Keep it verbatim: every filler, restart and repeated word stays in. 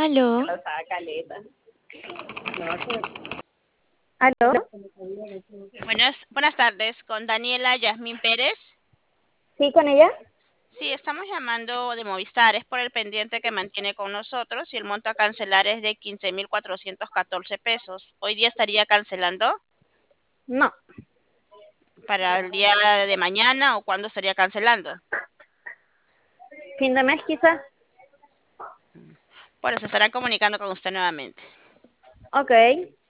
Aló, La usaba caleta. ¿Aló? Buenas, buenas tardes, con Daniela Yasmín Pérez. ¿Sí, con ella? Sí, estamos llamando de Movistar, es por el pendiente que mantiene con nosotros y el monto a cancelar es de quince mil cuatrocientos catorce pesos. ¿Hoy día estaría cancelando No, para el día de mañana o cuándo estaría cancelando? fin de mes quizás. Bueno, se estarán comunicando con usted nuevamente. Ok.